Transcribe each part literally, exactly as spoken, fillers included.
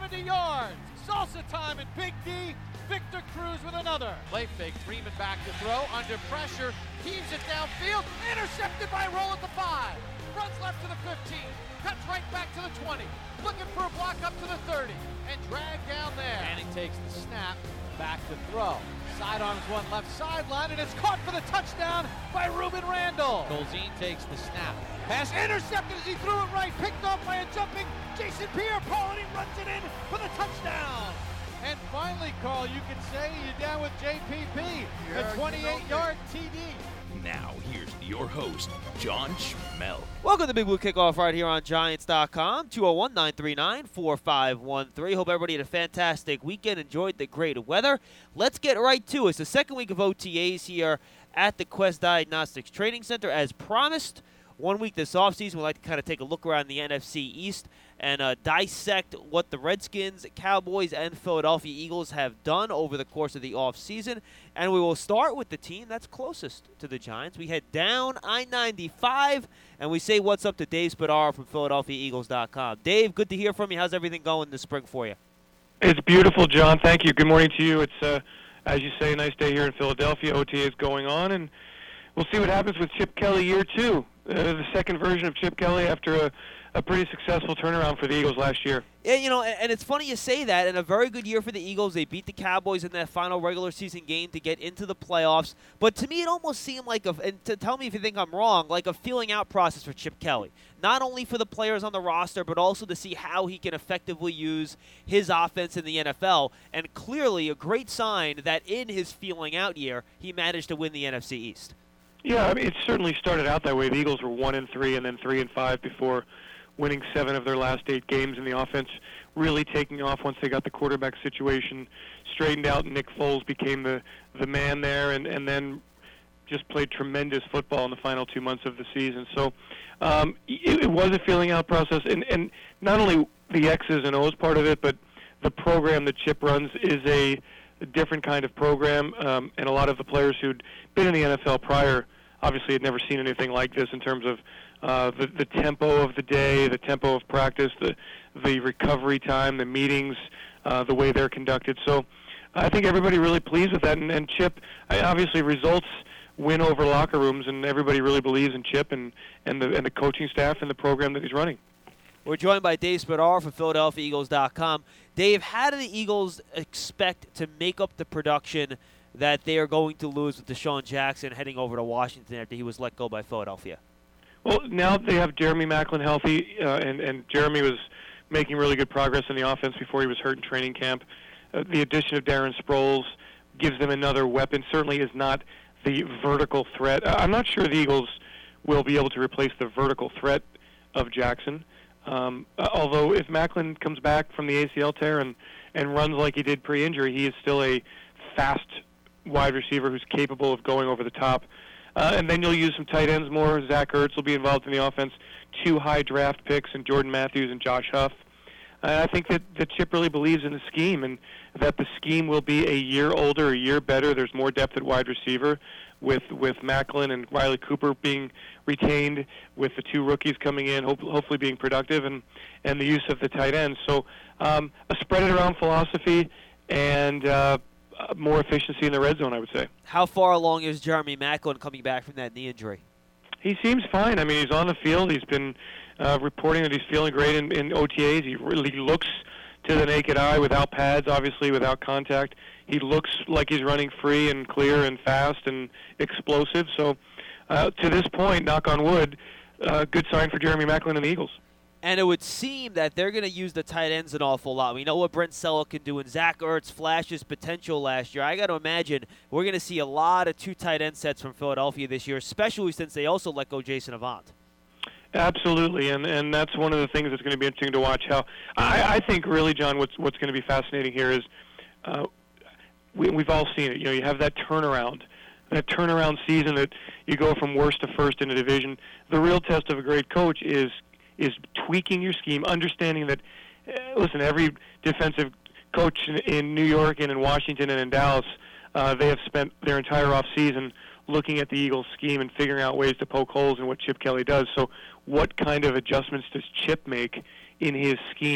seventy yards. Salsa time and Big D. Victor Cruz with another. Play fake, Freeman back to throw, under pressure, heaves it downfield, intercepted by Roll at the five. Runs left to the fifteen, cuts right back to the twenty, looking for a block up to the thirty, and dragged down there. Manning takes the snap, back to throw. Sidearms one left sideline, and it's caught for the touchdown by Ruben Randall. Colzine takes the snap. Pass intercepted as he threw it right, picked off by a jumping Jason Pierre-Paul, and he runs it in for the touchdown. And finally, Carl, you can say you're down with J P P, a twenty-eight-yard T D. Now, here's your host, John Schmel. Welcome to the Big Blue Kickoff right here on Giants dot com, two oh one, nine three nine, four five one three. Hope everybody had a fantastic weekend, enjoyed the great weather. Let's get right to it. It's the second week of O T As here at the Quest Diagnostics Training Center. As promised, one week this offseason, we'd like to kind of take a look around the N F C East and uh, dissect what the Redskins, Cowboys, and Philadelphia Eagles have done over the course of the offseason. And we will start with the team that's closest to the Giants. We head down I ninety-five, and we say what's up to Dave Spadaro from Philadelphia Eagles dot com. Dave, good to hear from you. How's everything going this spring for you? It's beautiful, John. Thank you. Good morning to you. It's, uh, as you say, a nice day here in Philadelphia. O T A is going on, and we'll see what happens with Chip Kelly year two, uh, the second version of Chip Kelly after a A pretty successful turnaround for the Eagles last year. Yeah, you know, and it's funny you say that. And a very good year for the Eagles. They beat the Cowboys in that final regular season game to get into the playoffs. But to me, it almost seemed like, a, and to tell me if you think I'm wrong, like a feeling out process for Chip Kelly. Not only for the players on the roster, but also to see how he can effectively use his offense in the N F L. And clearly a great sign that in his feeling out year, he managed to win the N F C East. Yeah, I mean, it certainly started out that way. The Eagles were one and three, and then three and five before winning seven of their last eight games, and the offense really taking off once they got the quarterback situation straightened out, and Nick Foles became the, the man there, and, and then just played tremendous football in the final two months of the season. So um, it, it was a feeling out process, and, and not only the X's and O's part of it, but the program that Chip runs is a, a different kind of program, um, and a lot of the players who'd been in the N F L prior obviously had never seen anything like this in terms of Uh, the, the tempo of the day, the tempo of practice, the the recovery time, the meetings, uh, the way they're conducted. So I think everybody really pleased with that. And, and Chip, I, obviously results win over locker rooms, and everybody really believes in Chip and, and, the, and the coaching staff and the program that he's running. We're joined by Dave Spadaro from Philadelphia Eagles dot com. Dave, how do the Eagles expect to make up the production that they are going to lose with Deshaun Jackson heading over to Washington after he was let go by Philadelphia? Well, now they have Jeremy Maclin healthy, uh, and, and Jeremy was making really good progress in the offense before he was hurt in training camp. Uh, the addition of Darren Sproles gives them another weapon. Certainly is not the vertical threat. I'm not sure the Eagles will be able to replace the vertical threat of Jackson. Um, uh, although if Maclin comes back from the A C L tear and, and runs like he did pre-injury, he is still a fast wide receiver who's capable of going over the top. Uh, and then you'll use some tight ends more. Zach Ertz will be involved in the offense. Two high draft picks in Jordan Matthews and Josh Huff. Uh, I think that, that Chip really believes in the scheme, and that the scheme will be a year older, a year better. There's more depth at wide receiver with with Maclin and Riley Cooper being retained, with the two rookies coming in, hope, hopefully being productive, and, and the use of the tight ends. So um, a spread-it-around philosophy and uh, more efficiency in the red zone, I would say. How far along is Jeremy Maclin coming back from that knee injury? He seems fine. I mean, he's on the field. He's been uh, reporting that he's feeling great in, in O T As. He really looks to the naked eye without pads, obviously without contact. He looks like he's running free and clear and fast and explosive. So uh, to this point, knock on wood, uh, good sign for Jeremy Maclin and the Eagles. And it would seem that they're going to use the tight ends an awful lot. We know what Brent Selleck can do, and Zach Ertz flashes potential last year. I got to imagine we're going to see a lot of two tight end sets from Philadelphia this year, especially since they also let go Jason Avant. Absolutely, and and that's one of the things that's going to be interesting to watch. How I, I think really, John, what's what's going to be fascinating here is uh, we, we've all seen it. You know, you have that turnaround, that turnaround season that you go from worst to first in a division. The real test of a great coach is is tweaking your scheme, understanding that, uh, listen, every defensive coach in, in New York and in Washington and in Dallas, uh, they have spent their entire offseason looking at the Eagles' scheme and figuring out ways to poke holes in what Chip Kelly does. So what kind of adjustments does Chip make in his scheme?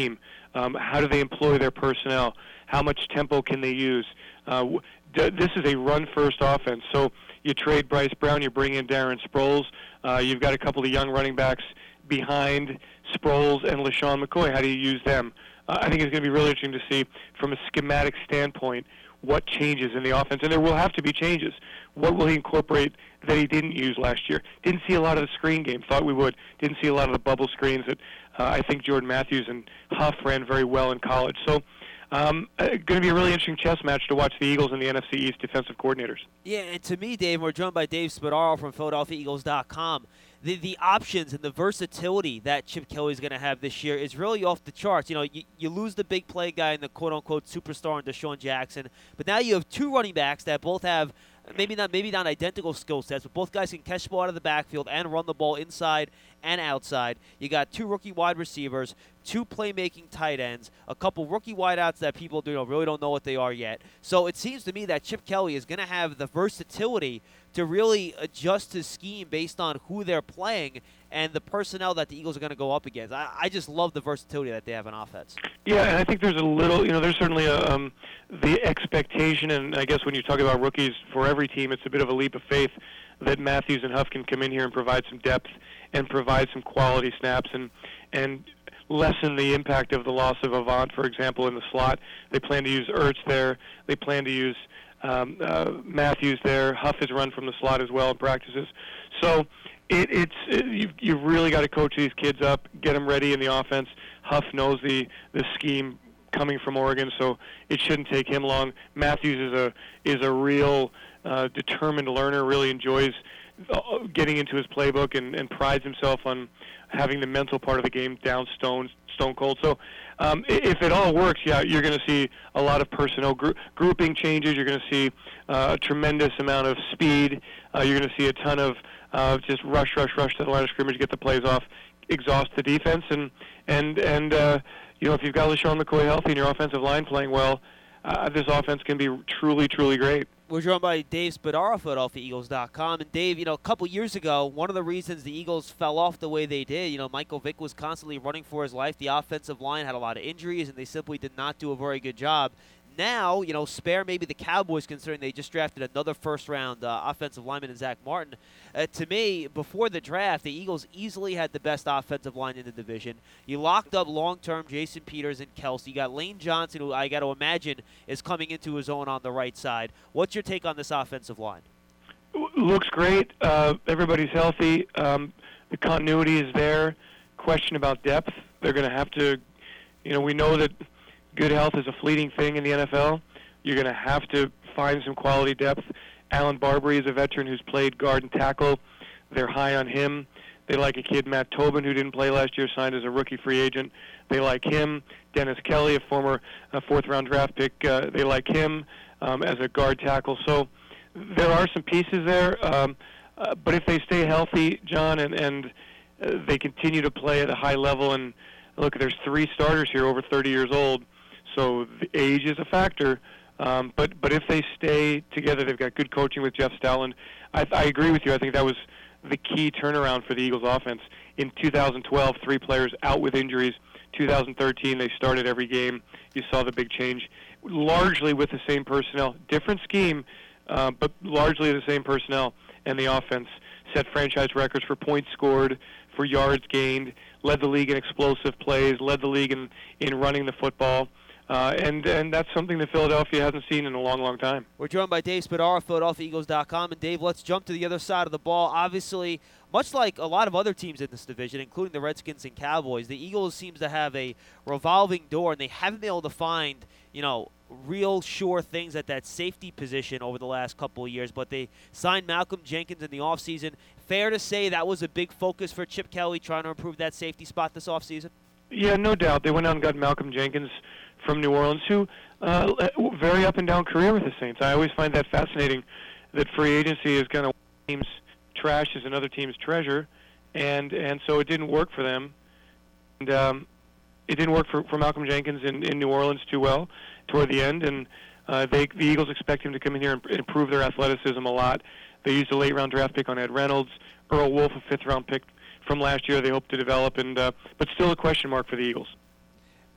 Um, how do they employ their personnel? How much tempo can they use? Uh, d- this is a run-first offense. So you trade Bryce Brown, you bring in Darren Sproles. Uh, you've got a couple of young running backs behind Sproles and LaShawn McCoy. How do you use them? Uh, I think it's going to be really interesting to see from a schematic standpoint what changes in the offense. And there will have to be changes. What will he incorporate that he didn't use last year? Didn't see a lot of the screen game. Thought we would. Didn't see a lot of the bubble screens that uh, I think Jordan Matthews and Huff ran very well in college. So um, uh, going to be a really interesting chess match to watch the Eagles and the N F C East defensive coordinators. Yeah, and to me, Dave, we're joined by Dave Spadaro from Philadelphia Eagles dot com. The, the options and the versatility that Chip Kelly is going to have this year is really off the charts. You know, you, you lose the big play guy and the quote-unquote superstar in Deshaun Jackson, but now you have two running backs that both have maybe not maybe not identical skill sets, but both guys can catch the ball out of the backfield and run the ball inside and outside. You got two rookie wide receivers, two playmaking tight ends, a couple rookie wideouts that people you know, really don't know what they are yet. So it seems to me that Chip Kelly is going to have the versatility to really adjust his scheme based on who they're playing and the personnel that the Eagles are going to go up against. I, I just love the versatility that they have in offense. Yeah, and I think there's a little, you know, there's certainly a, um, the expectation, and I guess when you talk about rookies for every team, it's a bit of a leap of faith that Matthews and Huff can come in here and provide some depth and provide some quality snaps and and lessen the impact of the loss of Avant, for example, in the slot. They plan to use Ertz there. They plan to use um, uh, Matthews there. Huff has run from the slot as well in practices. So it, it's it, you've, you've really got to coach these kids up, get them ready in the offense. Huff knows the, the scheme coming from Oregon, so it shouldn't take him long. Matthews is a is a real uh, determined learner, really enjoys getting into his playbook and, and prides himself on having the mental part of the game down stone, stone cold. So um, if it all works, yeah, you're going to see a lot of personnel gr- grouping changes. You're going to see uh, a tremendous amount of speed. Uh, you're going to see a ton of uh, just rush, rush, rush to the line of scrimmage, get the plays off, exhaust the defense, and and and uh, you know if you've got LaShawn McCoy healthy and your offensive line playing well, uh, this offense can be truly, truly great. We're joined by Dave Spadaro, Philadelphia Eagles dot com. And Dave, you know, a couple years ago, one of the reasons the Eagles fell off the way they did, you know, Michael Vick was constantly running for his life. The offensive line had a lot of injuries, and they simply did not do a very good job. Now, you know, spare maybe the Cowboys, considering they just drafted another first-round uh, offensive lineman in Zach Martin. Uh, to me, before the draft, the Eagles easily had the best offensive line in the division. You locked up long-term Jason Peters and Kelsey. You got Lane Johnson, who I got to imagine is coming into his own on the right side. What's your take on this offensive line? Looks great. Uh, everybody's healthy. Um, the continuity is there. Question about depth. They're going to have to, you know, we know that good health is a fleeting thing in the N F L. You're going to have to find some quality depth. Alan Barbary is a veteran who's played guard and tackle. They're high on him. They like a kid, Matt Tobin, who didn't play last year, signed as a rookie free agent. They like him. Dennis Kelly, a former uh, fourth-round draft pick, uh, they like him um, as a guard tackle. So there are some pieces there. Um, uh, but if they stay healthy, John, and, and uh, they continue to play at a high level, and look, there's three starters here over thirty years old, so the age is a factor. Um, but but if they stay together, they've got good coaching with Jeff Stoutland. I, I agree with you. I think that was the key turnaround for the Eagles offense. In two thousand twelve, three players out with injuries. two thousand thirteen, they started every game. You saw the big change, largely with the same personnel. Different scheme, uh, but largely the same personnel. And the offense set franchise records for points scored, for yards gained, led the league in explosive plays, led the league in, in running the football. Uh, and, and that's something that Philadelphia hasn't seen in a long, long time. We're joined by Dave Spadaro, Philadelphia Eagles dot com. And, Dave, let's jump to the other side of the ball. Obviously, much like a lot of other teams in this division, including the Redskins and Cowboys, the Eagles seems to have a revolving door, and they haven't been able to find, you know, real sure things at that safety position over the last couple of years. But they signed Malcolm Jenkins in the offseason. Fair to say that was a big focus for Chip Kelly, trying to improve that safety spot this offseason? Yeah, no doubt. They went out and got Malcolm Jenkins from New Orleans, who uh, very up and down career with the Saints. I always find that fascinating, that free agency is kind of one team's trash is another team's treasure, and and so it didn't work for them. And um, it didn't work for, for Malcolm Jenkins in, in New Orleans too well toward the end, and uh, they the Eagles expect him to come in here and improve their athleticism a lot. They used a late-round draft pick on Ed Reynolds. Earl Wolf, a fifth-round pick from last year, they hope to develop, and uh, but still a question mark for the Eagles.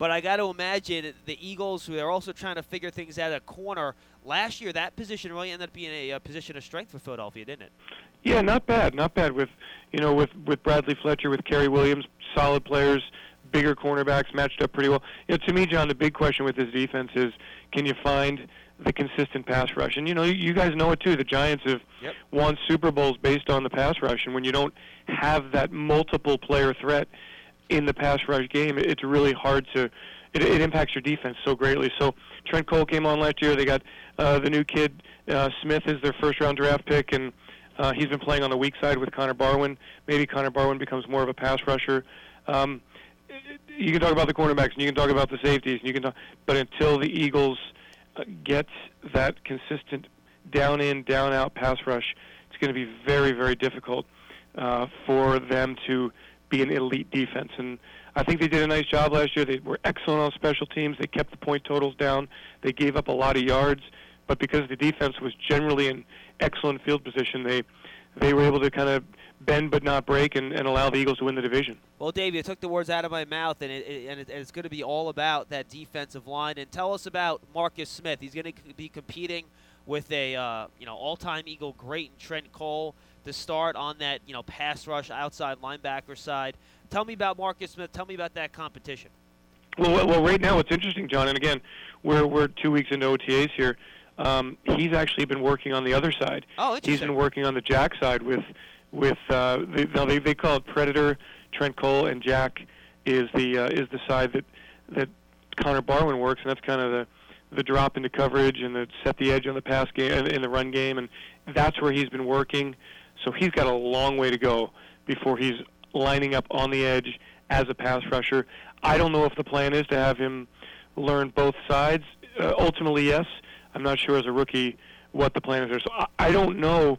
But I got to imagine the Eagles, who are also trying to figure things out at corner, last year that position really ended up being a, a position of strength for Philadelphia, didn't it? Yeah, not bad, not bad. With you know, with with Bradley Fletcher, with Kerry Williams, solid players, bigger cornerbacks matched up pretty well. You know, to me, John, the big question with this defense is, can you find the consistent pass rush? And you know, you guys know it too. The Giants have yep. won Super Bowls based on the pass rush, and when you don't have that multiple player threat in the pass rush game, it's really hard to. It, it impacts your defense so greatly. So Trent Cole came on last year. They got uh, the new kid uh, Smith is their first round draft pick, and uh, he's been playing on the weak side with Connor Barwin. Maybe Connor Barwin becomes more of a pass rusher. Um, you can talk about the cornerbacks and you can talk about the safeties, and you can talk, but until the Eagles uh, get that consistent down in, down out pass rush, it's going to be very, very difficult uh, for them to be an elite defense. And I think they did a nice job last year. They were excellent on special teams. They kept the point totals down. They gave up a lot of yards, but because the defense was generally in excellent field position, they they were able to kind of bend but not break and, and allow the Eagles to win the division. Well, Dave, you took the words out of my mouth, and, it, it, and, it, and it's going to be all about that defensive line. And tell us about Marcus Smith. He's going to be competing with a uh, you know all-time Eagle great in Trent Cole to start on that you know pass rush outside linebacker side. Tell me about Marcus Smith. Tell me about that competition. Well, well, right now it's interesting, John. And again, we're we're two weeks into O T As here. Um, he's actually been working on the other side. Oh, interesting. He's been working on the Jack side with with uh, they, no, they they call it Predator. Trent Cole, and Jack is the uh, is the side that that Connor Barwin works, and that's kind of the the drop into coverage and the set the edge on the pass game in the run game, and that's where he's been working. So he's got a long way to go before he's lining up on the edge as a pass rusher. I don't know if the plan is to have him learn both sides. Uh, ultimately, yes. I'm not sure as a rookie what the plan is there. So I, I don't know,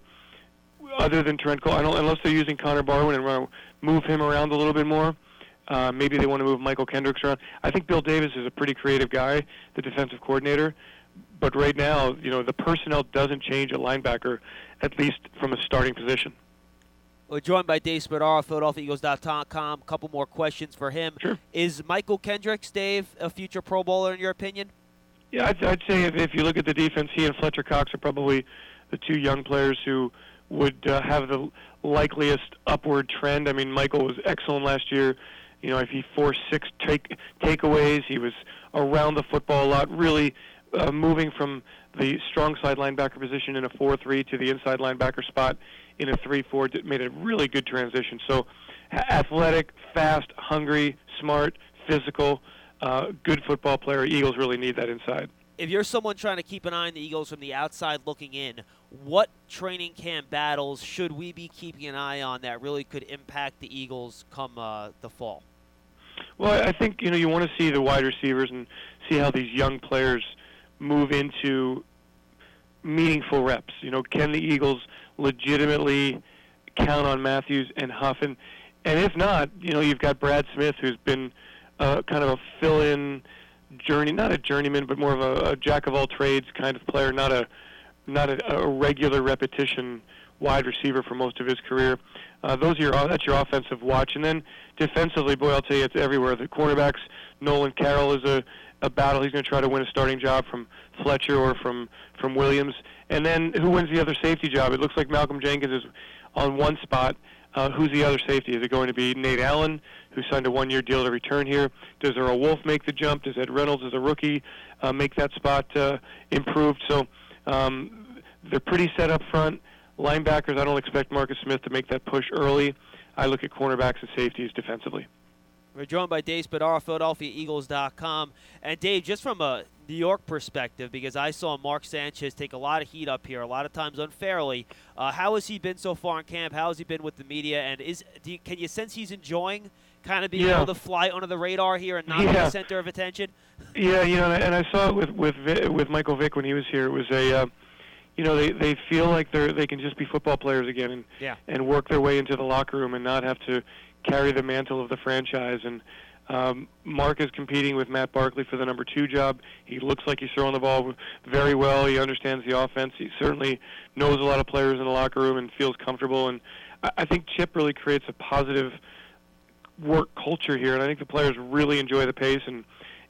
other than Trent Cole, I don't, unless they're using Connor Barwin and want to move him around a little bit more. Uh, maybe they want to move Michael Kendricks around. I think Bill Davis is a pretty creative guy, the defensive coordinator. But right now, you know, the personnel doesn't change at linebacker, at least from a starting position. We're joined by Dave Spadaro, Philadelphia Eagles dot com. A couple more questions for him. Sure. Is Michael Kendricks, Dave, a future Pro Bowler in your opinion? Yeah, I'd, I'd say if, if you look at the defense, he and Fletcher Cox are probably the two young players who would uh, have the likeliest upward trend. I mean, Michael was excellent last year. You know, if he forced six take takeaways, he was around the football a lot, really uh, moving from the strong side linebacker position in a four three to the inside linebacker spot in a three four. Made a really good transition. So athletic, fast, hungry, smart, physical, uh, good football player. Eagles really need that inside. If you're someone trying to keep an eye on the Eagles from the outside looking in, what training camp battles should we be keeping an eye on that really could impact the Eagles come uh, the fall? Well, I think, you know, you want to see the wide receivers and see how these young players move into meaningful reps. You know, can the Eagles legitimately count on Matthews and Huff? And, and if not, you know, you've got Brad Smith, who's been uh, kind of a fill-in journey, not a journeyman, but more of a, a jack-of-all-trades kind of player, not a not a, a regular repetition wide receiver for most of his career. Uh, those are your that's your offensive watch, and then defensively, boy, I'll tell you, it's everywhere. The cornerbacks, Nolan Carroll is a, a battle. He's going to try to win a starting job from Fletcher or from from Williams, and then who wins the other safety job? It looks like Malcolm Jenkins is on one spot. Uh, who's the other safety? Is it going to be Nate Allen, who signed a one-year deal to return here? Does Earl Wolf make the jump? Does Ed Reynolds, as a rookie, uh, make that spot uh, improved? So um, they're pretty set up front. Linebackers, I don't expect Marcus Smith to make that push early. I look at cornerbacks and safeties defensively. We're joined by Dave Spadaro, Philadelphia Eagles dot com. And, Dave, just from a New York perspective, because I saw Mark Sanchez take a lot of heat up here, a lot of times unfairly, uh, how has he been so far in camp? How has he been with the media? And is do you, can you sense he's enjoying kind of being yeah. able to fly under the radar here and not yeah. be the center of attention? Yeah, you know, and I saw it with with with Michael Vick when he was here. It was a, uh, you know, they they feel like they're they can just be football players again and yeah. and work their way into the locker room and not have to carry the mantle of the franchise. And um, Mark is competing with Matt Barkley for the number two job. He looks like he's throwing the ball very well. He understands the offense. He certainly knows a lot of players in the locker room and feels comfortable. And I, I think Chip really creates a positive work culture here, and I think the players really enjoy the pace and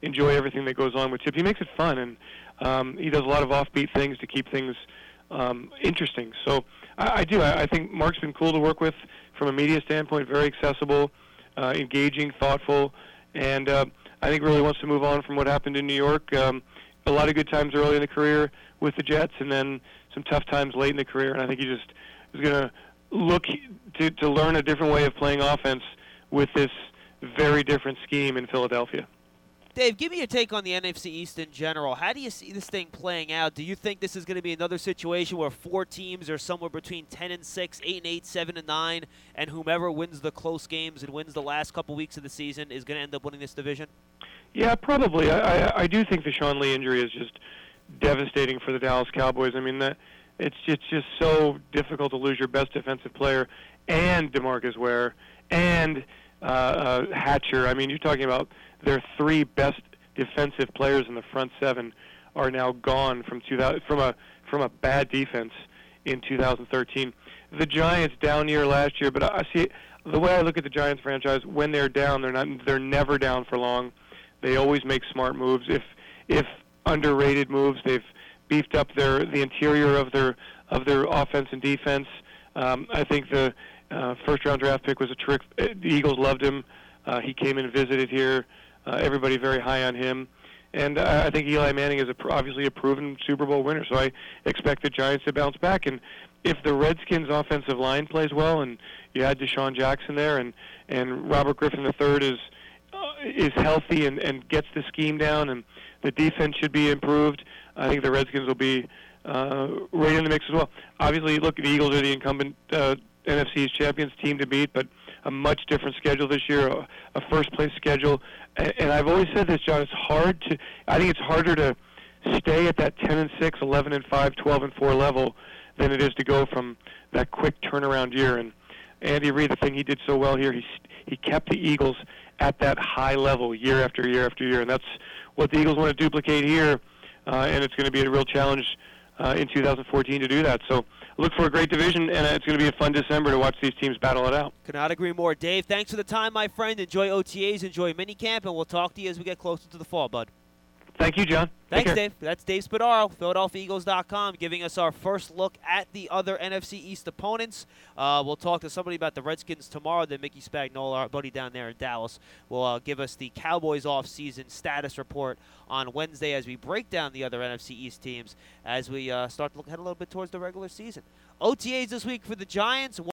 enjoy everything that goes on with Chip. He makes it fun, and um, he does a lot of offbeat things to keep things um, interesting. So I, I do. I, I think Mark's been cool to work with from a media standpoint, very accessible, uh, engaging, thoughtful, and uh, I think really wants to move on from what happened in New York. Um, a lot of good times early in the career with the Jets, and then some tough times late in the career, and I think he just is going to look to, to learn a different way of playing offense with this very different scheme in Philadelphia. Dave, give me your take on the N F C East in general. How do you see this thing playing out? Do you think this is going to be another situation where four teams are somewhere between ten and six, eight and eight, seven and nine, and whomever wins the close games and wins the last couple weeks of the season is going to end up winning this division? Yeah, probably. I, I, I do think the Sean Lee injury is just devastating for the Dallas Cowboys. I mean, that it's it's just so difficult to lose your best defensive player and DeMarcus Ware and uh, uh, Hatcher. I mean, you're talking about their three best defensive players in the front seven are now gone from two thousand, from a from a bad defense in two thousand thirteen. The Giants down year last year, but I see the way I look at the Giants franchise. When they're down, they're not they're never down for long. They always make smart moves. If if underrated moves, they've beefed up their the interior of their of their offense and defense. Um, I think the uh, first round draft pick was a trick. The Eagles loved him. Uh, he came and visited here. Uh, everybody very high on him. And uh, I think Eli Manning is a, obviously a proven Super Bowl winner, so I expect the Giants to bounce back. And if the Redskins' offensive line plays well, and you had Deshaun Jackson there, and, and Robert Griffin the third is uh, is healthy and, and gets the scheme down, and the defense should be improved, I think the Redskins will be uh, right in the mix as well. Obviously, look, the Eagles are the incumbent uh, N F C's champions team to beat, but a much different schedule this year, a, a first-place schedule. And, and I've always said this, John, it's hard to – I think it's harder to stay at that ten and six, eleven and five, twelve and four level than it is to go from that quick turnaround year. And Andy Reid, the thing he did so well here, he, he kept the Eagles at that high level year after year after year. And that's what the Eagles want to duplicate here, uh, and it's going to be a real challenge uh, in two thousand fourteen to do that. So look for a great division, and it's going to be a fun December to watch these teams battle it out. Could not agree more. Dave, thanks for the time, my friend. Enjoy O T As, enjoy minicamp, and we'll talk to you as we get closer to the fall, bud. Thank you, John. Thanks, Dave. That's Dave Spadaro, Philadelphia Eagles dot com, giving us our first look at the other N F C East opponents. Uh, we'll talk to somebody about the Redskins tomorrow. Then Mickey Spagnola, our buddy down there in Dallas, will uh, give us the Cowboys off-season status report on Wednesday as we break down the other N F C East teams as we uh, start to look ahead a little bit towards the regular season. O T As this week for the Giants.